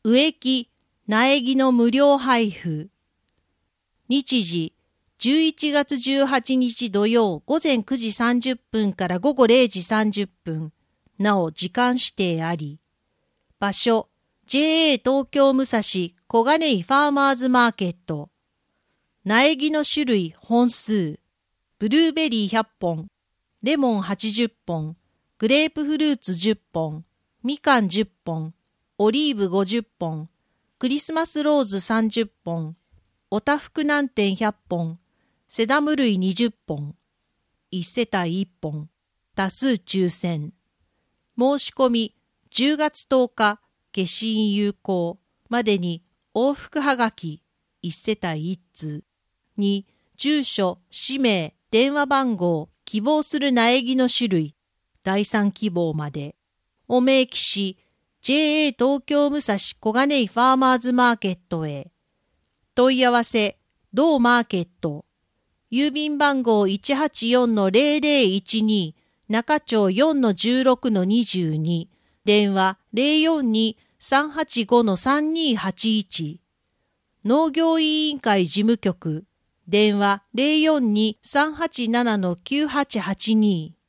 植木、苗木の無料配布。日時、11月18日土曜午前9時30分から午後0時30分。なお時間指定あり。場所、JA 東京武蔵小金井ファーマーズマーケット。苗木の種類本数。ブルーベリー100本、レモン80本、グレープフルーツ10本、みかん10本、オリーブ50本、クリスマスローズ30本、おたふく南天100本、セダム類20本、1世帯1本、多数抽選。申し込み10月10日、消印有効までに往復はがき1世帯1通に住所、氏名、電話番号、希望する苗木の種類、第3希望まで。お明記し、JA 東京武蔵小金井ファーマーズマーケットへ。問い合わせ、同マーケット。郵便番号 184-0012、中町 4-16-22、電話 042-385-3281。農業委員会事務局。電話 042-387-9882